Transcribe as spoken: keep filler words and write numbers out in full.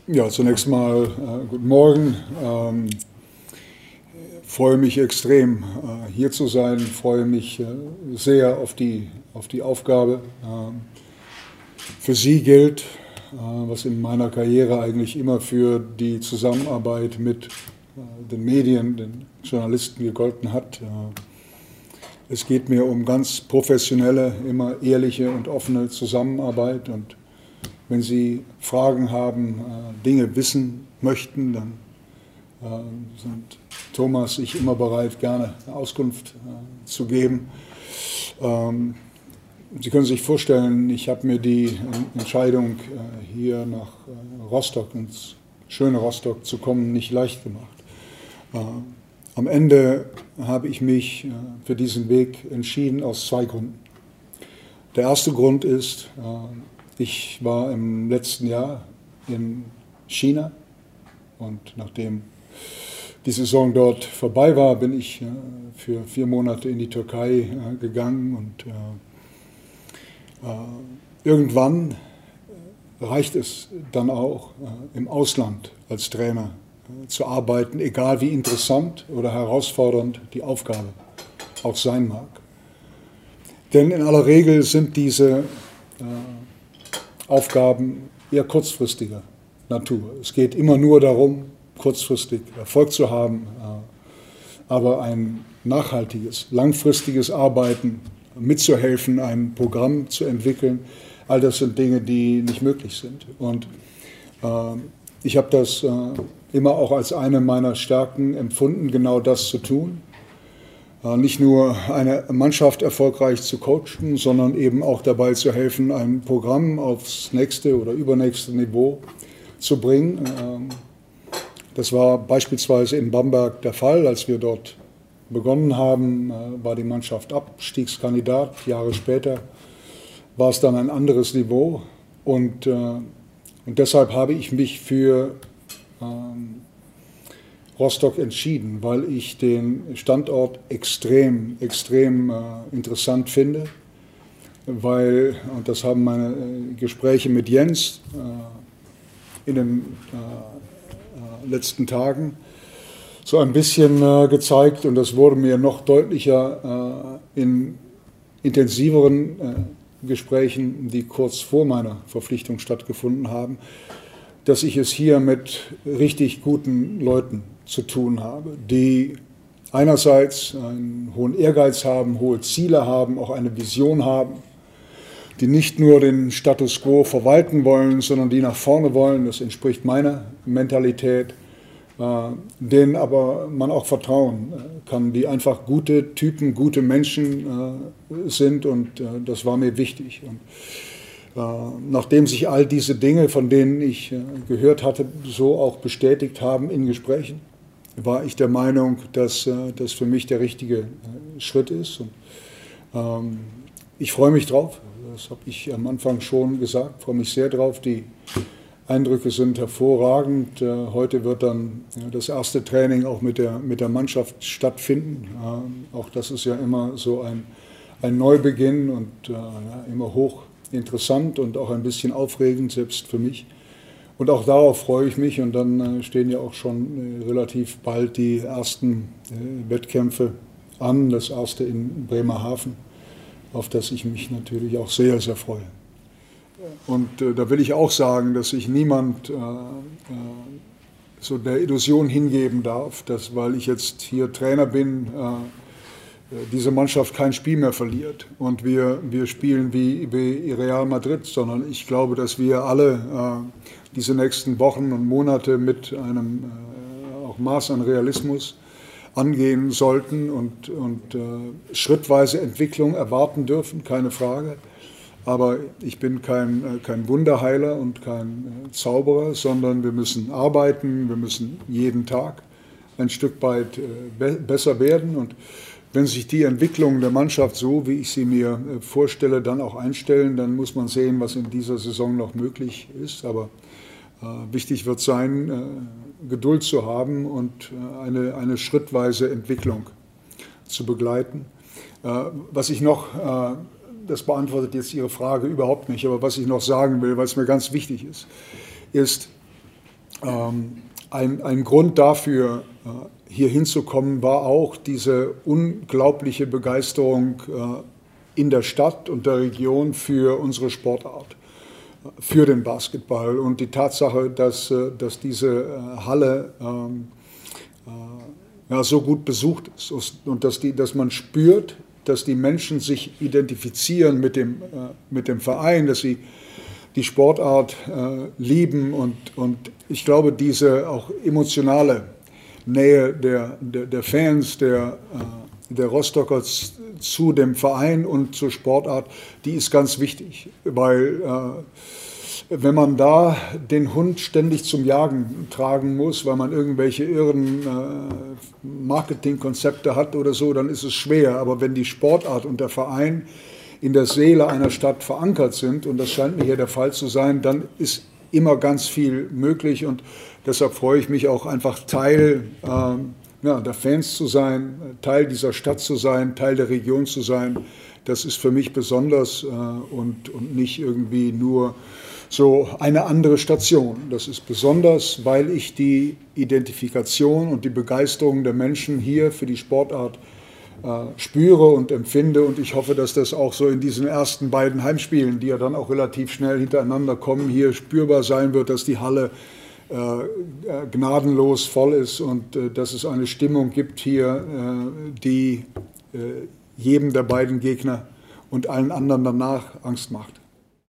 Ja, zunächst mal äh, guten Morgen. Ähm, freue mich extrem, äh, hier zu sein. Freue mich äh, sehr auf die, auf die Aufgabe. Ähm, für Sie gilt, äh, was in meiner Karriere eigentlich immer für die Zusammenarbeit mit äh, den Medien, den Journalisten gegolten hat. Äh, es geht mir um ganz professionelle, immer ehrliche und offene Zusammenarbeit. Und wenn Sie Fragen haben, Dinge wissen möchten, dann sind Thomas und ich immer bereit, gerne eine Auskunft zu geben. Sie können sich vorstellen, ich habe mir die Entscheidung, hier nach Rostock, ins schöne Rostock zu kommen, nicht leicht gemacht. Am Ende habe ich mich für diesen Weg entschieden aus zwei Gründen. Der erste Grund ist, ich war im letzten Jahr in China und nachdem die Saison dort vorbei war, bin ich für vier Monate in die Türkei gegangen und irgendwann reicht es dann auch, im Ausland als Trainer zu arbeiten, egal wie interessant oder herausfordernd die Aufgabe auch sein mag. Denn in aller Regel sind diese Aufgaben eher kurzfristiger Natur. Es geht immer nur darum, kurzfristig Erfolg zu haben, aber ein nachhaltiges, langfristiges Arbeiten, mitzuhelfen, ein Programm zu entwickeln, all das sind Dinge, die nicht möglich sind. Und äh, ich habe das äh, immer auch als eine meiner Stärken empfunden, genau das zu tun. Nicht nur eine Mannschaft erfolgreich zu coachen, sondern eben auch dabei zu helfen, ein Programm aufs nächste oder übernächste Niveau zu bringen. Das war beispielsweise in Bamberg der Fall. Als wir dort begonnen haben, war die Mannschaft Abstiegskandidat. Jahre später war es dann ein anderes Niveau. Und, und deshalb habe ich mich für Rostock entschieden, weil ich den Standort extrem, extrem äh, interessant finde, weil, und das haben meine äh, Gespräche mit Jens äh, in den äh, äh, letzten Tagen so ein bisschen äh, gezeigt, und das wurde mir noch deutlicher äh, in intensiveren äh, Gesprächen, die kurz vor meiner Verpflichtung stattgefunden haben, dass ich es hier mit richtig guten Leuten zu tun habe, die einerseits einen hohen Ehrgeiz haben, hohe Ziele haben, auch eine Vision haben, die nicht nur den Status quo verwalten wollen, sondern die nach vorne wollen. Das entspricht meiner Mentalität, äh, denen aber man auch vertrauen kann, die einfach gute Typen, gute Menschen äh, sind, und äh, das war mir wichtig. Und nachdem sich all diese Dinge, von denen ich gehört hatte, so auch bestätigt haben in Gesprächen, war ich der Meinung, dass das für mich der richtige Schritt ist. Und, ähm, ich freue mich drauf, das habe ich am Anfang schon gesagt, freue mich sehr drauf. Die Eindrücke sind hervorragend. Heute wird dann das erste Training auch mit der, mit der Mannschaft stattfinden. Auch das ist ja immer so ein, ein Neubeginn und ja, immer hoch interessant und auch ein bisschen aufregend, selbst für mich. Und auch darauf freue ich mich. Und dann äh, stehen ja auch schon äh, relativ bald die ersten äh, Wettkämpfe an, das erste in Bremerhaven, auf das ich mich natürlich auch sehr, sehr freue. Und äh, da will ich auch sagen, dass sich niemand äh, äh, so der Illusion hingeben darf, dass, weil ich jetzt hier Trainer bin, äh, diese Mannschaft kein Spiel mehr verliert und wir, wir spielen wie, wie Real Madrid, sondern ich glaube, dass wir alle äh, diese nächsten Wochen und Monate mit einem äh, auch Maß an Realismus angehen sollten und, und äh, schrittweise Entwicklung erwarten dürfen, keine Frage. Aber ich bin kein, äh, kein Wunderheiler und kein äh, Zauberer, sondern wir müssen arbeiten, wir müssen jeden Tag ein Stück weit äh, be- besser werden. Und wenn sich die Entwicklung der Mannschaft so, wie ich sie mir vorstelle, dann auch einstellen, dann muss man sehen, was in dieser Saison noch möglich ist. Aber äh, wichtig wird sein, äh, Geduld zu haben und äh, eine, eine schrittweise Entwicklung zu begleiten. Äh, was ich noch, äh, das beantwortet jetzt Ihre Frage überhaupt nicht, aber was ich noch sagen will, weil es mir ganz wichtig ist, ist, Ähm, ein, ein Grund dafür, äh, hier hinzukommen, war auch diese unglaubliche Begeisterung äh, in der Stadt und der Region für unsere Sportart, für den Basketball und die Tatsache, dass, äh, dass diese äh, Halle ähm, äh, ja, so gut besucht ist und dass, die, dass man spürt, dass die Menschen sich identifizieren mit dem, äh, mit dem Verein, dass sie die Sportart äh, lieben und, und ich glaube, diese auch emotionale Nähe der, der, der Fans, der, äh, der Rostocker zu dem Verein und zur Sportart, die ist ganz wichtig, weil äh, wenn man da den Hund ständig zum Jagen tragen muss, weil man irgendwelche irren äh, Marketingkonzepte hat oder so, dann ist es schwer. Aber wenn die Sportart und der Verein in der Seele einer Stadt verankert sind, und das scheint mir hier der Fall zu sein, dann ist immer ganz viel möglich und deshalb freue ich mich auch einfach Teil äh, ja, der Fans zu sein, Teil dieser Stadt zu sein, Teil der Region zu sein. Das ist für mich besonders äh, und, und nicht irgendwie nur so eine andere Station. Das ist besonders, weil ich die Identifikation und die Begeisterung der Menschen hier für die Sportart äh, spüre und empfinde und ich hoffe, dass das auch so in diesen ersten beiden Heimspielen, die ja dann auch relativ schnell hintereinander kommen, hier spürbar sein wird, dass die Halle äh, gnadenlos voll ist und äh, dass es eine Stimmung gibt hier, äh, die äh, jedem der beiden Gegner und allen anderen danach Angst macht.